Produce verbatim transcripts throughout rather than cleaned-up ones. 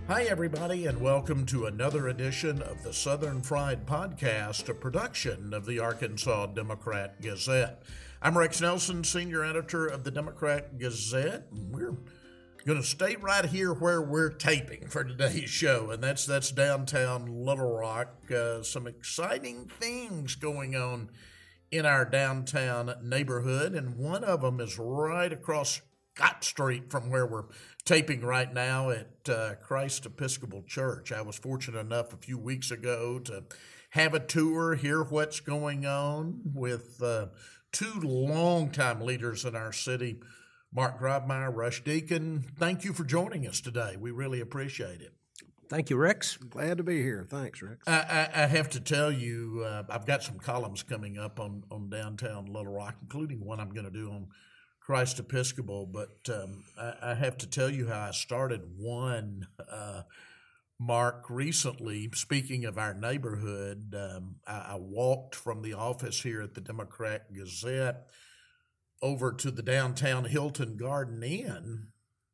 Hi, everybody, and welcome to another edition of the Southern Fried Podcast, a production of the Arkansas Democrat Gazette. I'm Rex Nelson, senior editor of the Democrat Gazette. And we're going to stay right here where we're taping for today's show, and that's that's downtown Little Rock. Uh, some exciting things going on in our downtown neighborhood, and one of them is right across Scott Street from where we're taping right now at uh, Christ Episcopal Church. I was fortunate enough a few weeks ago to have a tour, hear what's going on with uh, two longtime leaders in our city, Mark Grobmeier, Rush Deacon. Thank you for joining us today. We really appreciate it. Thank you, Rex. Glad to be here. Thanks, Rex. I, I, I have to tell you, uh, I've got some columns coming up on, on downtown Little Rock, including one I'm going to do on Christ Episcopal, but um, I, I have to tell you how I started one, uh, Mark, recently. Speaking of our neighborhood, um, I, I walked from the office here at the Democrat Gazette over to the downtown Hilton Garden Inn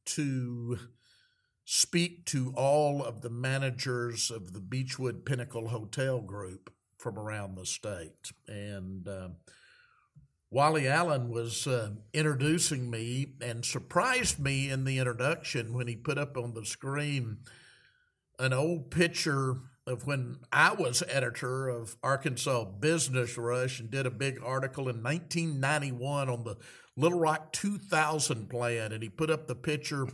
to speak to all of the managers of the Beechwood Pinnacle Hotel Group from around the state. And uh, Wally Allen was uh, introducing me and surprised me in the introduction when he put up on the screen an old picture of when I was editor of Arkansas Business Rush and did a big article in nineteen ninety-one on the Little Rock two thousand plan. And he put up the picture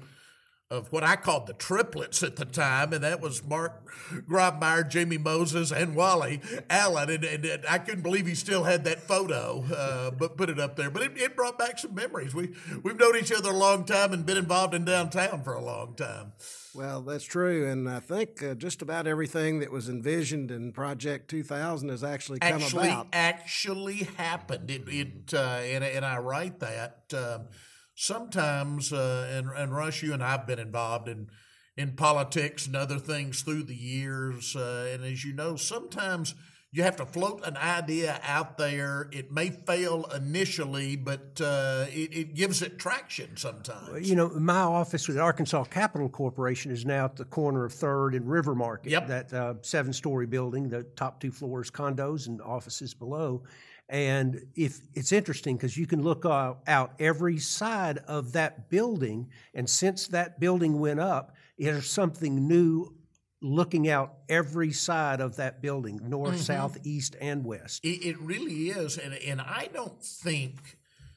of what I called the triplets at the time, and that was Mark Grobmeier, Jamie Moses, and Wally Allen, and, and, and I couldn't believe he still had that photo, uh, but put it up there. But it, it brought back some memories. We, we've known each other a long time and been involved in downtown for a long time. Well, that's true, and I think uh, just about everything that was envisioned in Project two thousand has actually come actually, about. Actually happened. It, it uh, and, and I write that. Uh, Sometimes, uh, and, and Rush, you and I have been involved in, in politics and other things through the years. Uh, and as you know, sometimes you have to float an idea out there. It may fail initially, but uh, it, it gives it traction sometimes. You know, my office with the Arkansas Capital Corporation is now at the corner of third and River Market. Yep. That uh, seven-story building, the top two floors condos and offices below. And if it's interesting because you can look uh, out every side of that building, and since that building went up, there's something new looking out every side of that building, north, mm-hmm. south, east, and west. It, it really is, and and I don't think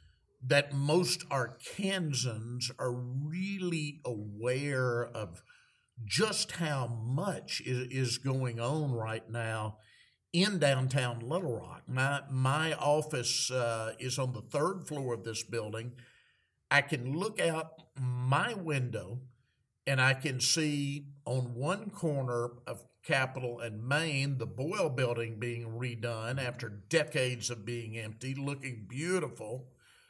that most Arkansans are really aware of just how much is, is going on right now in downtown Little Rock. My my office uh, is on the third floor of this building. I can look out my window and I can see on one corner of Capitol and Main the Boyle Building being redone after decades of being empty, looking beautiful.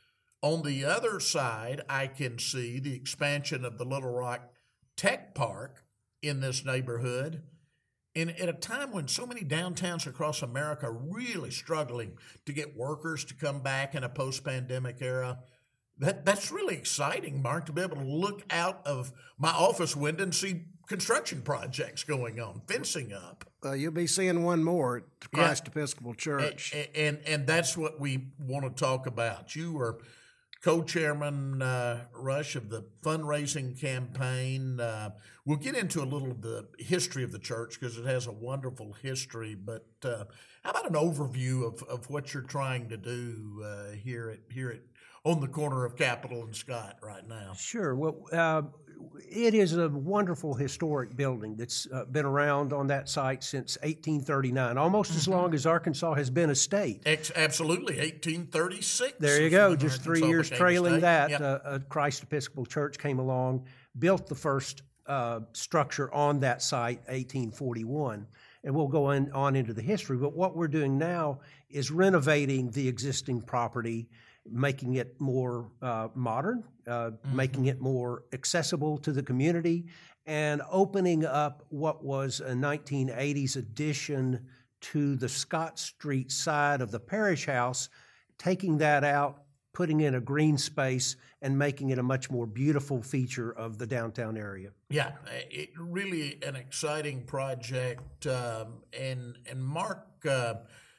On the other side, I can see the expansion of the Little Rock Tech Park in this neighborhood. And at a time when so many downtowns across America are really struggling to get workers to come back in a post-pandemic era, that that's really exciting, Mark, to be able to look out of my office window and see construction projects going on, fencing up. Uh, you'll be seeing one more at Christ yeah. Episcopal Church. And, and, and that's what we want to talk about. You are co-chairman, uh, Rush, of the fundraising campaign. Uh, we'll get into a little of the history of the church because it has a wonderful history, but uh, how about an overview of, of what you're trying to do uh, here at here at on the corner of Capitol and Scott right now? Sure. Well, uh, it is a wonderful historic building that's uh, been around on that site since eighteen thirty-nine, almost mm-hmm. as long as Arkansas has been a state. Ex- absolutely, eighteen thirty-six. There you go. Just three years trailing state. that, Yep. uh, uh, Christ Episcopal Church came along, built the first uh, structure on that site, eighteen forty-one. And we'll go in, on into the history. But what we're doing now is renovating the existing property, making it more uh, modern, uh, mm-hmm. making it more accessible to the community, and opening up what was a nineteen eighties addition to the Scott Street side of the parish house, taking that out putting in a green space and making it a much more beautiful feature of the downtown area. Yeah, it really an exciting project. Um, and and Mark, uh,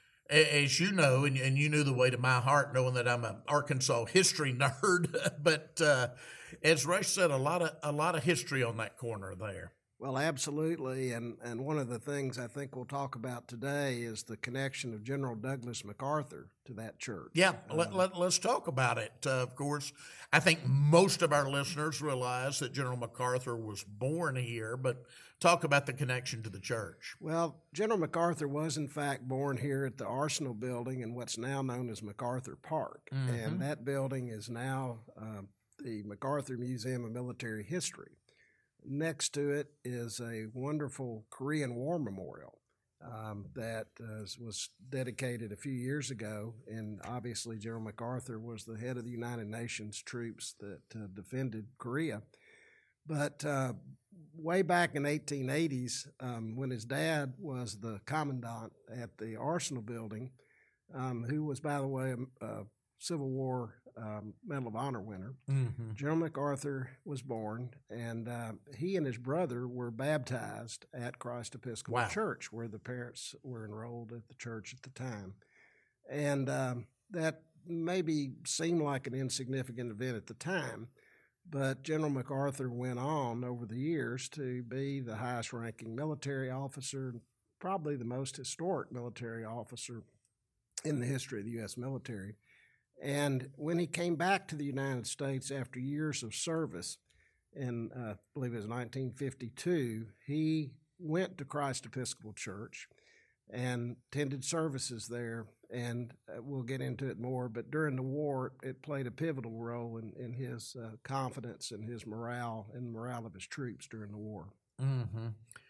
as you know, and, and you knew the way to my heart, knowing that I'm an Arkansas history nerd, but uh, as Rush said, a lot of a lot of history on that corner there. Well, absolutely, and and one of the things I think we'll talk about today is the connection of General Douglas MacArthur to that church. Yeah, let, let, let's talk about it. Uh, of course, I think most of our listeners realize that General MacArthur was born here, but talk about the connection to the church. Well, General MacArthur was in fact born here at the Arsenal Building in what's now known as MacArthur Park, mm-hmm. and that building is now uh, the MacArthur Museum of Military History. Next to it is a wonderful Korean War Memorial um, that uh, was dedicated a few years ago, and obviously General MacArthur was the head of the United Nations troops that uh, defended Korea. But uh, way back in the eighteen eighties, um, when his dad was the commandant at the Arsenal Building, um, who was, by the way, a, a Civil War Um, Medal of Honor winner. Mm-hmm. General MacArthur was born, and uh, he and his brother were baptized at Christ Episcopal wow. Church, where the parents were enrolled at the church at the time. And um, that maybe seemed like an insignificant event at the time, but General MacArthur went on over the years to be the highest-ranking military officer, probably the most historic military officer in the history of the U S military. And when he came back to the United States after years of service, in uh, I believe it was nineteen fifty-two, he went to Christ Episcopal Church and attended services there. And uh, we'll get into it more, but during the war, it played a pivotal role in, in his uh, confidence and his morale and the morale of his troops during the war. Mm-hmm.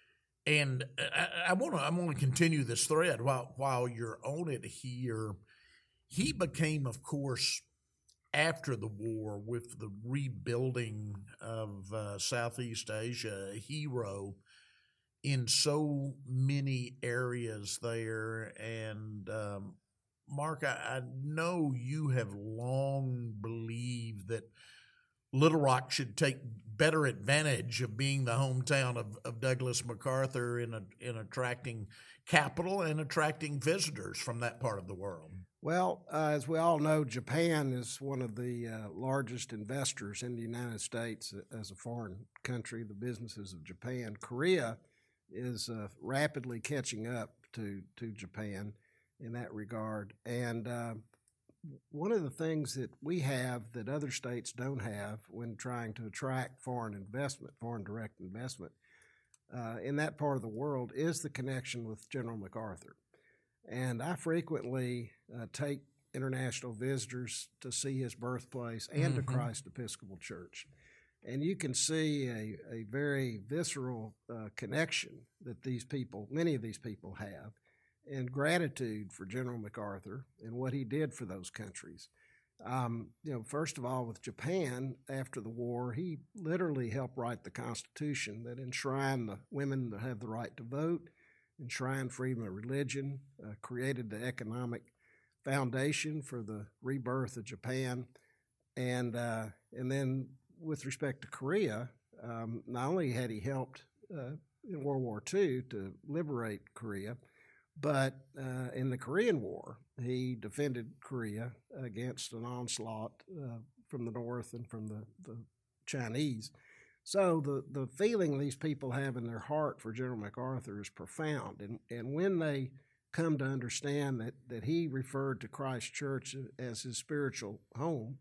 And I want to I want to continue this thread while while you're on it here. He became, of course, after the war, with the rebuilding of uh, Southeast Asia, a hero in so many areas there. And um, Mark, I, I know you have long believed that Little Rock should take better advantage of being the hometown of, of Douglas MacArthur in a, in attracting capital and attracting visitors from that part of the world. Well, uh, as we all know, Japan is one of the uh, largest investors in the United States as a foreign country, the businesses of Japan. Korea is uh, rapidly catching up to, to Japan in that regard. And uh, one of the things that we have that other states don't have when trying to attract foreign investment, foreign direct investment, uh, in that part of the world is the connection with General MacArthur. And I frequently uh, take international visitors to see his birthplace and mm-hmm. to Christ Episcopal Church. And you can see a, a very visceral uh, connection that these people, many of these people have, and gratitude for General MacArthur and what he did for those countries. Um, you know, first of all, with Japan, after the war, he literally helped write the Constitution that enshrined the women that have the right to vote, enshrined freedom of religion, uh, created the economic foundation for the rebirth of Japan. And uh, and then with respect to Korea, um, not only had he helped uh, in World War Two to liberate Korea, but uh, in the Korean War, he defended Korea against an onslaught uh, from the North and from the, the Chinese. So the, the feeling these people have in their heart for General MacArthur is profound. And, and when they come to understand that, that he referred to Christ Church as his spiritual home,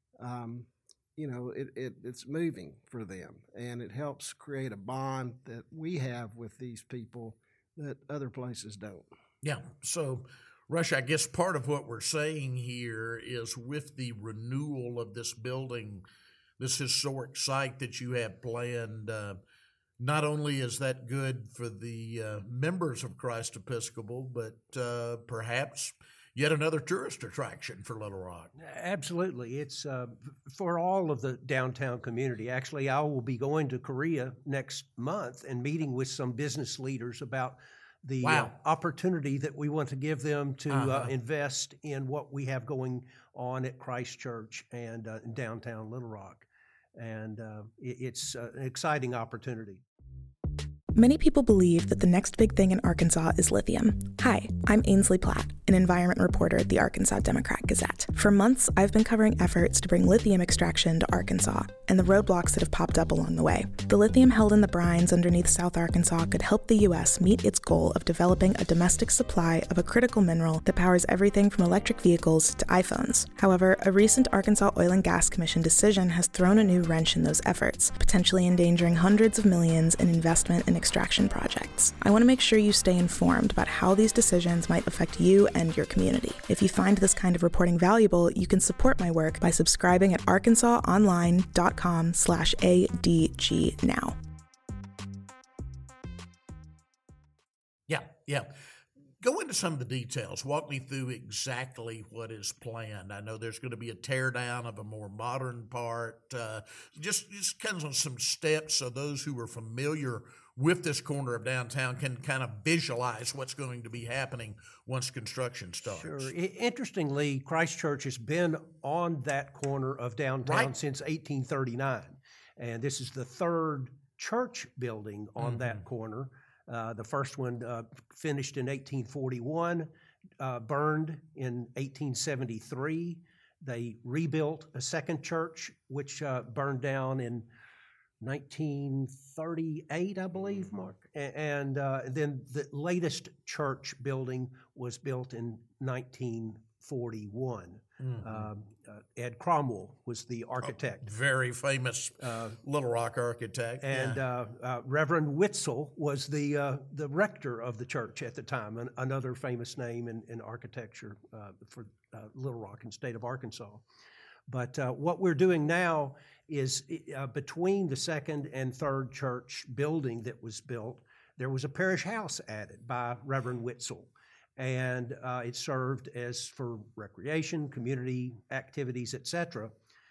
um, you know, it, it it's moving for them. And it helps create a bond that we have with these people that other places don't. Yeah. So, Rush, I guess part of what we're saying here is with the renewal of this building, this historic site that you have planned, uh, not only is that good for the uh, members of Christ Episcopal, but uh, perhaps yet another tourist attraction for Little Rock. Absolutely. It's uh, for all of the downtown community. Actually, I will be going to Korea next month and meeting with some business leaders about the Wow. uh, opportunity that we want to give them to uh, Uh-huh. invest in what we have going on at Christ Church and uh, in downtown Little Rock. And uh, it, it's uh, an exciting opportunity. Many people believe that the next big thing in Arkansas is lithium. Hi, I'm Ainsley Platt, an environment reporter at the Arkansas Democrat-Gazette. For months, I've been covering efforts to bring lithium extraction to Arkansas and the roadblocks that have popped up along the way. The lithium held in the brines underneath South Arkansas could help the U S meet its goal of developing a domestic supply of a critical mineral that powers everything from electric vehicles to iPhones. However, a recent Arkansas Oil and Gas Commission decision has thrown a new wrench in those efforts, potentially endangering hundreds of millions in investment in extraction projects. I want to make sure you stay informed about how these decisions might affect you and your community. If you find this kind of reporting valuable, you can support my work by subscribing at arkansas online dot com slash A D G now. Yeah, yeah. Go into some of the details. Walk me through exactly what is planned. I know there's going to be a tear down of a more modern part. Uh, just, just kind of some steps so those who are familiar with this corner of downtown can kind of visualize what's going to be happening once construction starts. Sure. I- interestingly, Christ Church has been on that corner of downtown Right. since eighteen thirty-nine. And this is the third church building on Mhm. that corner. Uh, the first one uh, finished in eighteen forty-one, uh, burned in eighteen seventy-three. They rebuilt a second church, which uh, burned down in nineteen thirty-eight, I believe, Mark. A- And uh, then the latest church building was built in nineteen forty-one. Mhm. Um, uh, Ed Cromwell was the architect. Very famous Uh, Little Rock architect. and yeah. uh, uh, Reverend Witzel was the uh, the rector of the church at the time, an, another famous name in, in architecture uh, for uh, Little Rock and state of Arkansas. But uh, what we're doing now is uh, between the second and third church building that was built, there was a parish house added by Reverend Witzel. And uh, it served as for recreation, community activities, et cetera.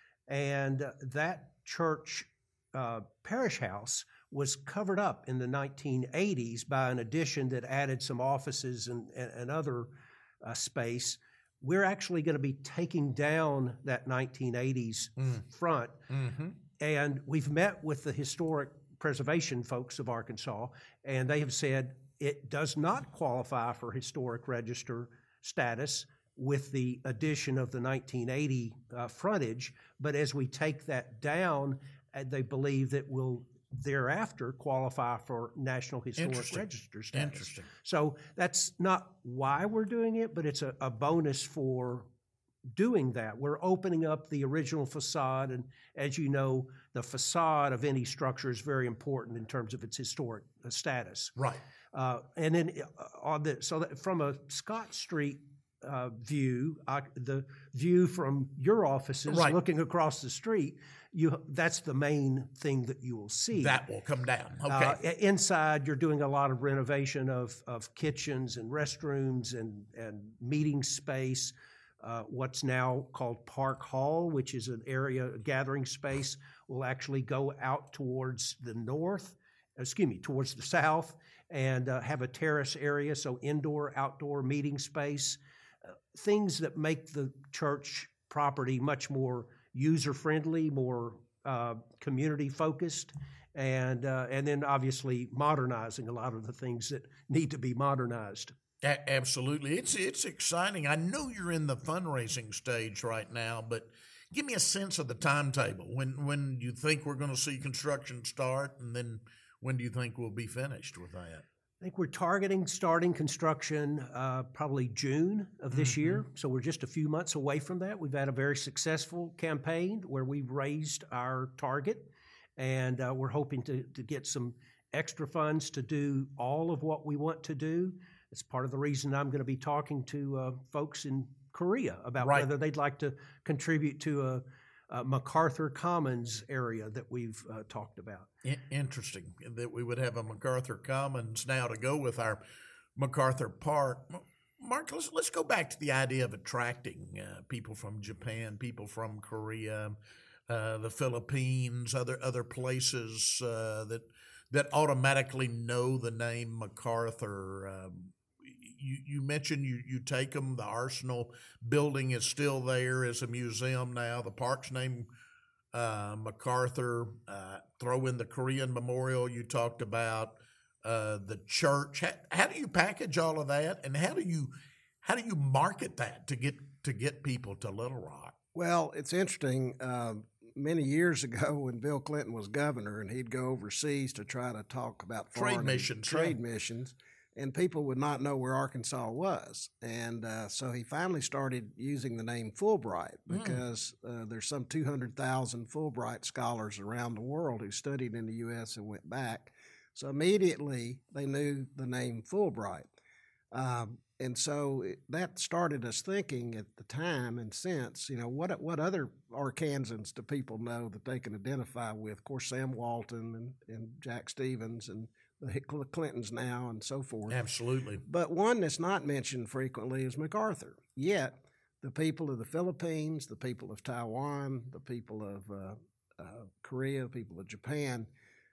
And uh, that church uh, parish house was covered up in the nineteen eighties by an addition that added some offices and, and, and other uh, space. We're actually going to be taking down that nineteen eighties Mm. front, Mhm. and we've met with the historic preservation folks of Arkansas, and they have said it does not qualify for historic register status with the addition of the nineteen eighty uh, frontage, but as we take that down, uh, they believe that will thereafter qualify for National Historic Interesting. Register status. Interesting. So that's not why we're doing it, but it's a, a bonus for doing that. We're opening up the original facade, and as you know, the facade of any structure is very important in terms of its historic uh, status. Right. Uh, and then uh, on the so that from a Scott Street uh, view, I, the view from your offices Right. looking across the street, you that's the main thing that you will see. That will come down. Okay. Uh, i- inside, you're doing a lot of renovation of, of kitchens and restrooms and, and meeting space. Uh, what's now called Park Hall, which is an area, a gathering space, will actually go out towards the north, excuse me, towards the south, and uh, have a terrace area, so indoor, outdoor meeting space. Uh, things that make the church property much more user-friendly, more uh, community-focused, and uh, and then obviously modernizing a lot of the things that need to be modernized. A- absolutely. It's it's exciting. I know you're in the fundraising stage right now, but give me a sense of the timetable. When when you think we're going to see construction start, and then when do you think we'll be finished with that? I think we're targeting starting construction uh, probably June of this Mhm. year. So we're just a few months away from that. We've had a very successful campaign where we've raised our target, and uh, we're hoping to, to get some extra funds to do all of what we want to do. It's part of the reason I'm going to be talking to uh, folks in Korea about Right. whether they'd like to contribute to a, a MacArthur Commons area that we've uh, talked about. I- interesting that we would have a MacArthur Commons now to go with our MacArthur Park. M- Mark, let's let's go back to the idea of attracting uh, people from Japan, people from Korea, uh, the Philippines, other other places uh, that that automatically know the name MacArthur. Um, you, you mentioned you, you take them. The Arsenal building is still there as a museum now. The park's named uh, MacArthur. Uh, throw in the Korean Memorial you talked about, uh, the church. How, how do you package all of that, and how do you how do you market that to get to get people to Little Rock? Well, it's interesting. Uh, many years ago, when Bill Clinton was governor, and he'd go overseas to try to talk about Trade foreign missions, trade yeah. missions, and people would not know where Arkansas was. And uh, so he finally started using the name Fulbright because mm. uh, there's some two hundred thousand Fulbright scholars around the world who studied in the U S and went back. So immediately they knew the name Fulbright. Um, and so it, that started us thinking at the time and since, you know, what what other Arkansans do people know that they can identify with? Of course, Sam Walton and, and Jack Stevens and the Clintons now and so forth. Absolutely. But one that's not mentioned frequently is MacArthur. Yet the people of the Philippines, the people of Taiwan, the people of uh, uh, Korea, the people of Japan,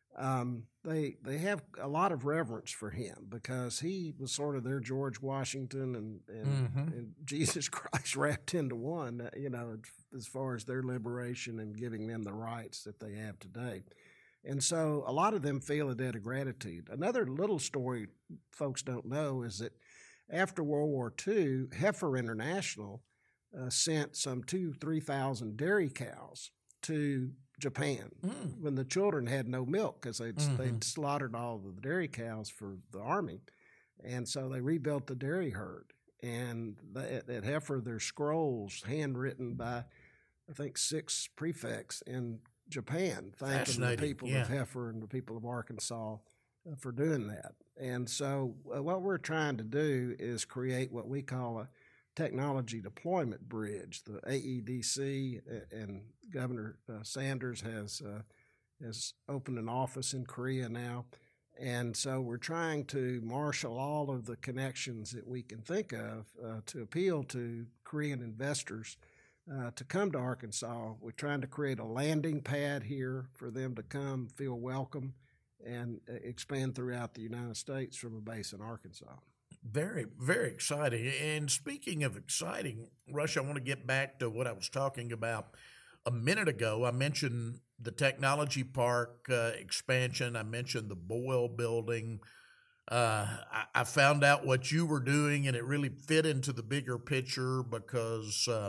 um, they they have a lot of reverence for him because he was sort of their George Washington and, and, mm-hmm. and Jesus Christ wrapped into one, you know, as far as their liberation and giving them the rights that they have today. And so a lot of them feel a debt of gratitude. Another little story folks don't know is that after World War Two, Heifer International uh, sent some two, three thousand dairy cows to Japan mm. when the children had no milk because they'd, mm-hmm. they'd slaughtered all of the dairy cows for the army. And so they rebuilt the dairy herd. And they, at Heifer, there's scrolls handwritten by, I think, six prefects in Japan, thanking the people yeah. of Heifer and the people of Arkansas uh, for doing that. And so uh, what we're trying to do is create what we call a technology deployment bridge. The A E D C and Governor uh, Sanders has uh, has opened an office in Korea now. And so we're trying to marshal all of the connections that we can think of uh, to appeal to Korean investors Uh, to come to Arkansas. We're trying to create a landing pad here for them to come, feel welcome, and uh, expand throughout the United States from a base in Arkansas. Very, very exciting. And speaking of exciting, Rush, I want to get back to what I was talking about a minute ago. I mentioned the technology park uh, expansion. I mentioned the Boyle building. Uh, I, I found out what you were doing, and it really fit into the bigger picture because uh,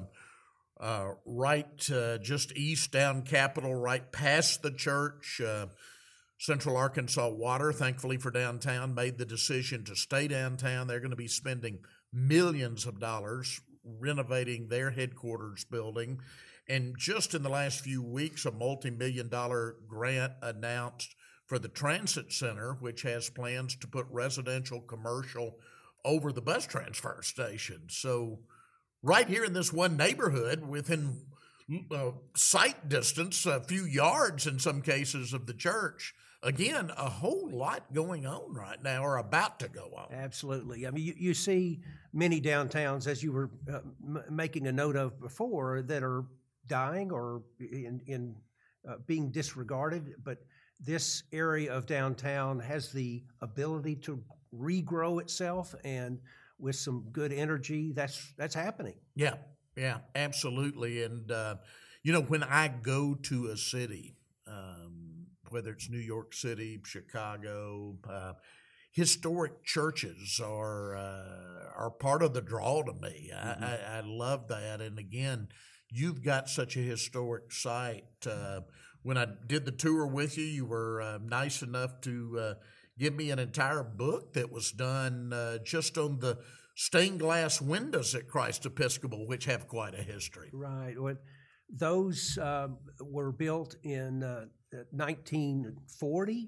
Uh, right uh, just east down Capitol, right past the church, uh, Central Arkansas Water, thankfully for downtown, made the decision to stay downtown. They're going to be spending millions of dollars renovating their headquarters building. And just in the last few weeks, a multi-million dollar grant announced for the Transit Center, which has plans to put residential commercial over the bus transfer station. So right here in this one neighborhood, within uh, sight distance, a few yards in some cases of the church, again, a whole lot going on right now, or about to go on. Absolutely. I mean, you, you see many downtowns, as you were uh, m- making a note of before, that are dying or in, in uh, being disregarded. But this area of downtown has the ability to regrow itself, and with some good energy, that's that's happening. Yeah, yeah, absolutely. And, uh, you know, when I go to a city, um, whether it's New York City, Chicago, uh, historic churches are uh, are part of the draw to me. Mm-hmm. I, I, I love that. And, again, you've got such a historic site. Uh, when I did the tour with you, you were uh, nice enough to uh, give me an entire book that was done uh, just on the stained glass windows at Christ Episcopal, which have quite a history. Right. Well, those uh, were built in uh, nineteen forty,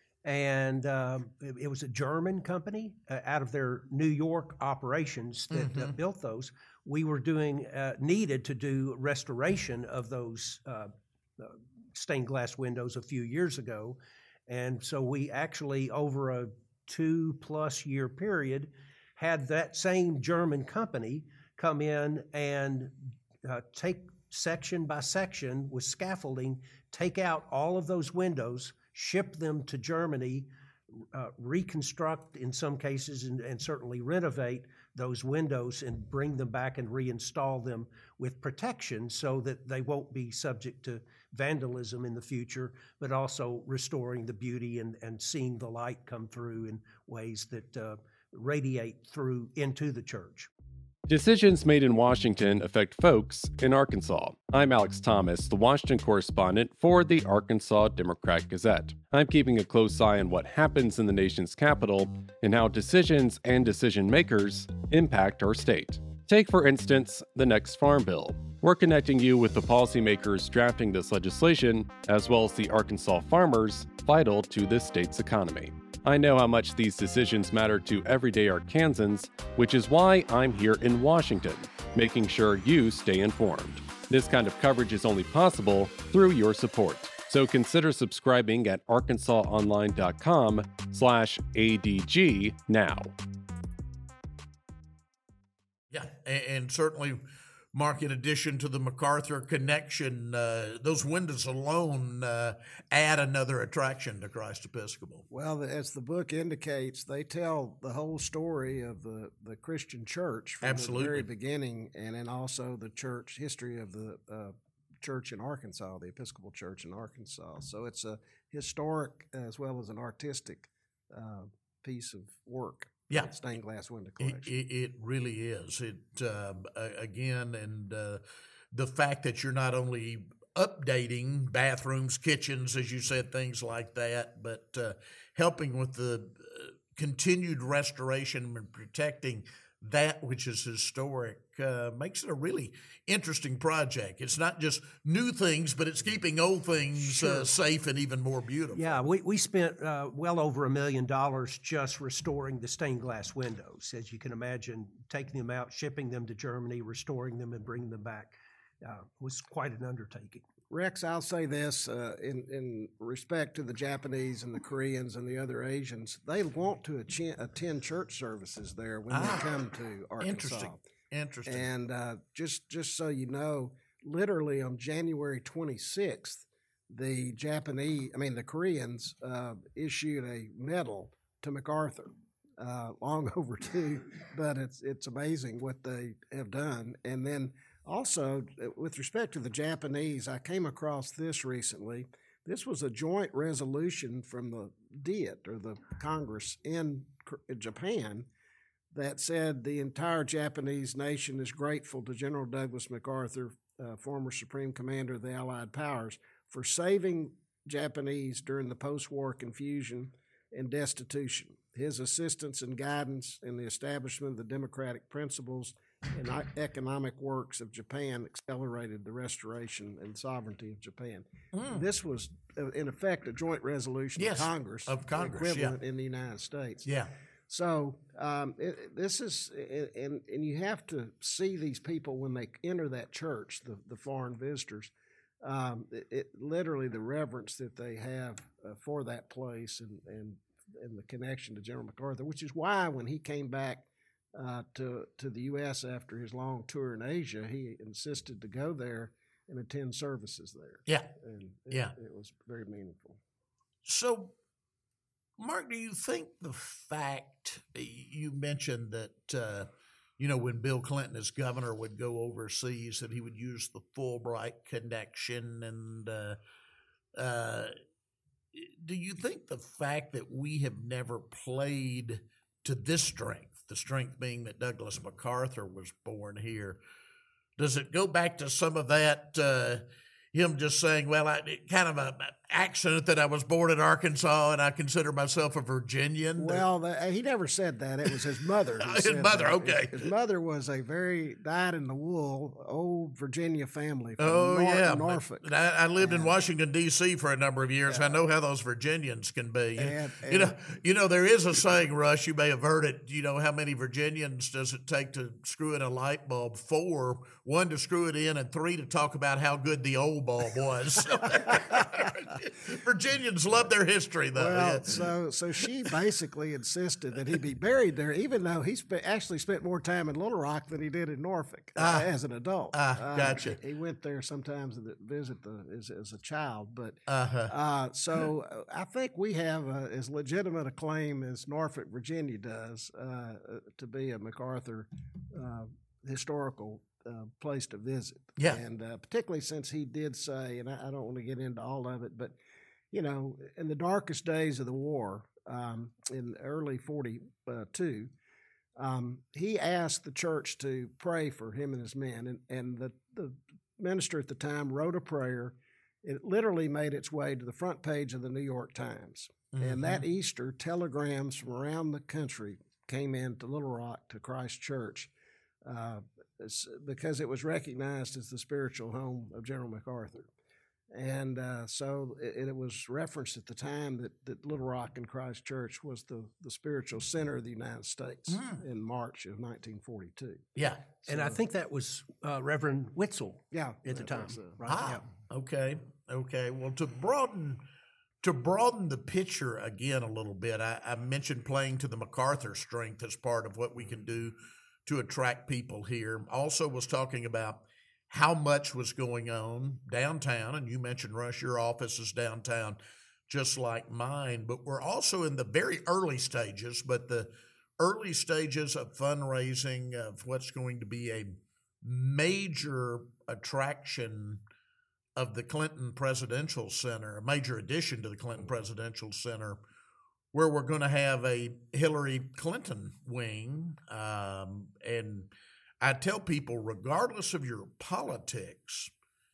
and um, it, it was a German company uh, out of their New York operations that mm-hmm. uh, built those. We were doing uh, needed to do restoration of those uh, uh, stained glass windows a few years ago. And so we actually, over a two-plus year period, had that same German company come in and uh, take section by section with scaffolding, take out all of those windows, ship them to Germany, uh, reconstruct in some cases, and, and certainly renovate those windows and bring them back and reinstall them with protection so that they won't be subject to vandalism in the future, but also restoring the beauty and, and seeing the light come through in ways that uh, radiate through into the church. Decisions made in Washington affect folks in Arkansas. I'm Alex Thomas, the Washington correspondent for the Arkansas Democrat-Gazette. I'm keeping a close eye on what happens in the nation's capital and how decisions and decision makers impact our state. Take, for instance, the next Farm Bill. We're connecting you with the policymakers drafting this legislation, as well as the Arkansas farmers vital to this state's economy. I know how much these decisions matter to everyday Arkansans, which is why I'm here in Washington, making sure you stay informed. This kind of coverage is only possible through your support. So consider subscribing at arkansasonline.com slash ADG now. Yeah, and, and certainly, Mark, in addition to the MacArthur connection, uh, those windows alone uh, add another attraction to Christ Episcopal. Well, as the book indicates, they tell the whole story of the, the Christian church from Absolutely. the very beginning, and then also the church history of the uh, church in Arkansas, the Episcopal Church in Arkansas. So it's a historic as well as an artistic uh, piece of work. Yeah, stained glass window it, collection. it, it really is. It uh, again, and uh, the fact that you're not only updating bathrooms, kitchens, as you said, things like that, but uh, helping with the uh, continued restoration and protecting that which is historic uh, makes it a really interesting project. It's not just new things, but it's keeping old things Sure. uh, safe and even more beautiful. Yeah, we, we spent uh, well over a million dollars just restoring the stained glass windows. As you can imagine, taking them out, shipping them to Germany, restoring them, and bringing them back uh, was quite an undertaking. Rex, I'll say this uh, in, in respect to the Japanese and the Koreans and the other Asians, they want to achi- attend church services there when Ah, they come to Arkansas. Interesting. Interesting. And uh, just just so you know, literally on January twenty-sixth, the Japanese, I mean the Koreans, uh, issued a medal to MacArthur, uh, long overdue, but it's it's amazing what they have done. And then also, with respect to the Japanese, I came across this recently. This was a joint resolution from the Diet, or the Congress in Japan, that said the entire Japanese nation is grateful to General Douglas MacArthur, uh, former Supreme Commander of the Allied Powers, for saving Japanese during the post-war confusion and destitution. His assistance and guidance in the establishment of the democratic principles and economic works of Japan accelerated the restoration and sovereignty of Japan. Mm. This was, in effect, a joint resolution yes, of Congress, of Congress, equivalent yeah. in the United States. Yeah. So um, it, this is, and and you have to see these people when they enter that church, the, the foreign visitors, um, it, it literally the reverence that they have uh, for that place and, and and the connection to General MacArthur, which is why when he came back uh, to to the U S after his long tour in Asia, he insisted to go there and attend services there. Yeah, and it, yeah, it was very meaningful. So, Mark, do you think the fact you mentioned that, uh, you know, when Bill Clinton as governor would go overseas, that he would use the Fulbright connection, and uh, uh, do you think the fact that we have never played to this strength, the strength being that Douglas MacArthur was born here, does it go back to some of that, uh, him just saying, well, I, it kind of an accident that I was born in Arkansas and I consider myself a Virginian? Well, the, he never said that. It was his mother. Who his said mother, that. okay. His, his mother was a very dyed-in-the-wool old Virginia family from Oh, Nor- yeah. Norfolk. But I, I lived in And- Washington, D C for a number of years. Yeah. I know how those Virginians can be. And- you know, and- you know, there is a saying, Rush, you may have heard it, you know, how many Virginians does it take to screw in a light bulb? Four, one to screw it in, and three to talk about how good the old bulb was. Virginians love their history, though. Well, yeah. so so she basically insisted that he be buried there, even though he spe- actually spent more time in Little Rock than he did in Norfolk Ah. uh, as an adult. Ah, Uh, gotcha. He went there sometimes to visit the as, as a child, but Uh-huh. uh, so uh, I think we have uh, as legitimate a claim as Norfolk, Virginia does uh, to be a MacArthur uh, historical uh, place to visit. Yeah. And uh, particularly since he did say, and I, I don't want to get into all of it, but, you know, in the darkest days of the war, um, in early forty-two, um, he asked the church to pray for him and his men. And, and the, the minister at the time wrote a prayer. It literally made its way to the front page of the New York Times. Mm-hmm. And that Easter, telegrams from around the country came into Little Rock to Christ Church uh, because it was recognized as the spiritual home of General MacArthur. And uh, so it, it was referenced at the time that, that Little Rock and Christ Church was the, the spiritual center of the United States Mm. in March of nineteen forty-two. Yeah. And I think that was uh, Reverend Witzel Yeah. at the that time, was, uh, right? Ah, Yeah. okay, okay. Well, to broaden to broaden the picture again a little bit, I, I mentioned playing to the MacArthur strength as part of what we can do to attract people here. Also was talking about how much was going on downtown, and you mentioned, Rush, your office is downtown just like mine, but we're also in the very early stages, but the early stages of fundraising of what's going to be a major attraction of the Clinton Presidential Center, a major addition to the Clinton Presidential Center, where we're going to have a Hillary Clinton wing. Um, and I tell people, regardless of your politics,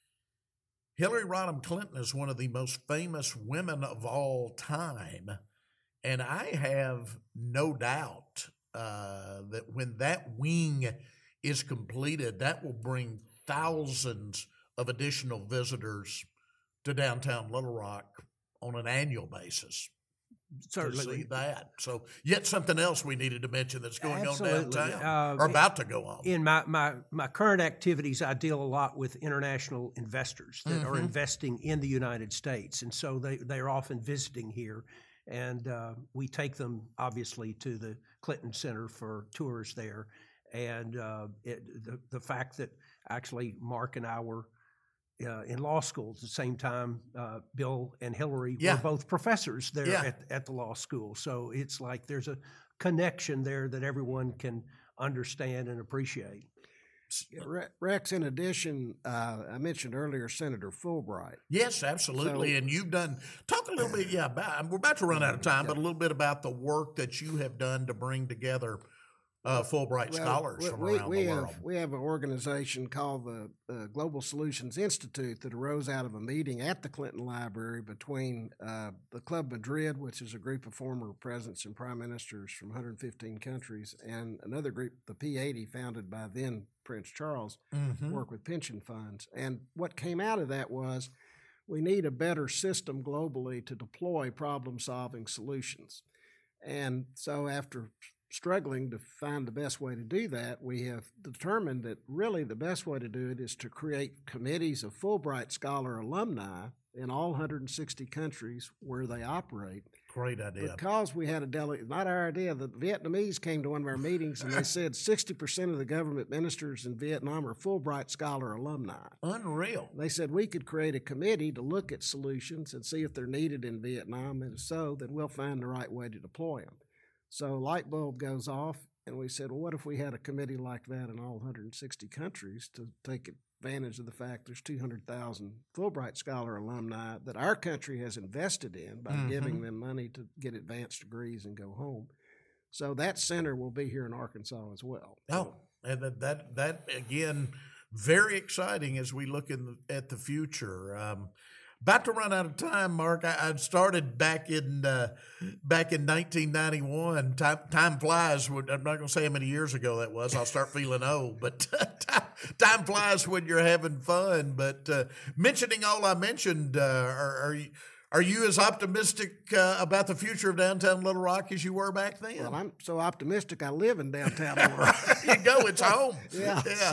Hillary Rodham Clinton is one of the most famous women of all time. And I have no doubt uh, that when that wing is completed, that will bring thousands of additional visitors to downtown Little Rock on an annual basis. To see Certainly. that. So yet something else we needed to mention that's going Absolutely. on downtown, Uh, or about to go on. In my, my, my current activities, I deal a lot with international investors that are Mhm. investing in the United States. And so they, they are often visiting here. And uh, we take them, obviously, to the Clinton Center for tours there. And uh, it, the, the fact that actually Mark and I were uh, in law school at the same time, uh, Bill and Hillary Yeah. were both professors there Yeah. at, at the law school. So it's like there's a connection there that everyone can understand and appreciate. Yeah, Re- Rex, in addition, uh, I mentioned earlier Senator Fulbright. Yes, absolutely. So- and you've done, talk a little bit, yeah, about, we're about to run out of time, but a little bit about the work that you have done to bring together uh, Fulbright Well, scholars we- from we, around we the have, world. We have an organization called the uh, Global Solutions Institute that arose out of a meeting at the Clinton Library between uh, the Club Madrid, which is a group of former presidents and prime ministers from one hundred fifteen countries, and another group, the P eighty, founded by then Prince Charles, Mhm. work with pension funds. And what came out of that was we need a better system globally to deploy problem-solving solutions. And so after struggling to find the best way to do that, we have determined that really the best way to do it is to create committees of Fulbright Scholar alumni in all one hundred sixty countries where they operate. Great idea. Because we had a delegate, not our idea, the Vietnamese came to one of our meetings and they said sixty percent of the government ministers in Vietnam are Fulbright Scholar alumni. Unreal. They said we could create a committee to look at solutions and see if they're needed in Vietnam, and if so, then we'll find the right way to deploy them. So light bulb goes off, and we said, well, what if we had a committee like that in all one hundred sixty countries to take advantage of the fact there's two hundred thousand Fulbright Scholar alumni that our country has invested in by Mhm. giving them money to get advanced degrees and go home. So that center will be here in Arkansas as well. Oh, and that, that, that again, very exciting as we look in the, at the future. Um, about to run out of time, Mark. I, I started back in uh, back in nineteen ninety-one. Time, time flies. When, I'm not going to say how many years ago that was. I'll start feeling old. But time, time flies when you're having fun. But uh, mentioning all I mentioned, uh, are, are you are you as optimistic uh, about the future of downtown Little Rock as you were back then? Well, I'm so optimistic I live in downtown Little Rock. There you go. It's home. Yeah. Yeah. So,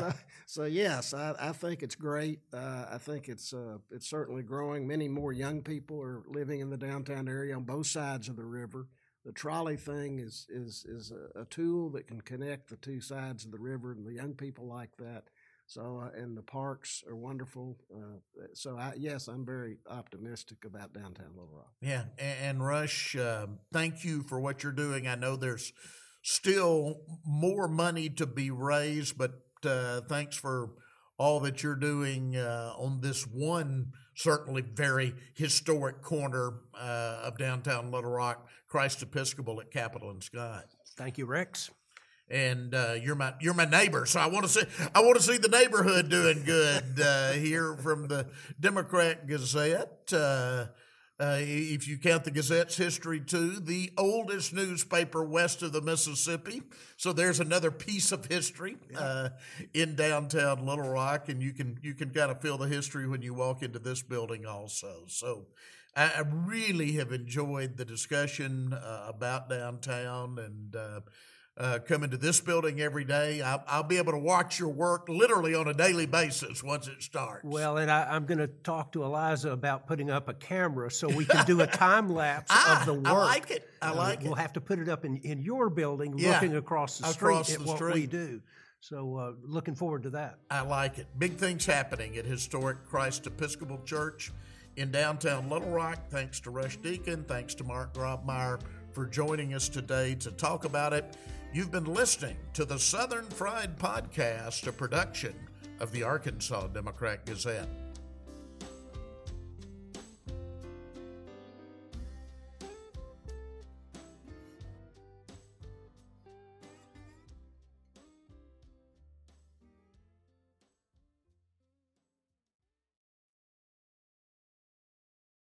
So yes, I, I think it's great. Uh, I think it's uh, it's certainly growing. Many more young people are living in the downtown area on both sides of the river. The trolley thing is is is a, a tool that can connect the two sides of the river, and the young people like that. So uh, and the parks are wonderful. Uh, so I, yes, I'm very optimistic about downtown Little Rock. Yeah, and, and Rush, uh, thank you for what you're doing. I know there's still more money to be raised, but uh, thanks for all that you're doing uh, on this one certainly very historic corner uh, of downtown Little Rock, Christ Episcopal at Capitol and Scott. Thank you, Rex. And uh, you're my you're my neighbor, so I want to see I want to see the neighborhood doing good uh, here from the Democrat Gazette. Uh, uh, if you count the Gazette's history too, the oldest newspaper west of the Mississippi. So there's another piece of history uh, in downtown Little Rock, and you can you can kind of feel the history when you walk into this building also. So I, I really have enjoyed the discussion uh, about downtown and. Uh, Uh, coming to this building every day. I'll, I'll be able to watch your work literally on a daily basis once it starts. Well, and I, I'm going to talk to Eliza about putting up a camera so we can do a time lapse ah, of the work. I like it. I like uh, it. We'll have to put it up in, in your building, Yeah, looking across the across street at the what street. we do. So uh, looking forward to that. I like it. Big things happening at historic Christ Episcopal Church in downtown Little Rock. Thanks to Rush Deacon. Thanks to Mark Grobmeyer for joining us today to talk about it. You've been listening to the Southern Fried Podcast, a production of the Arkansas Democrat Gazette.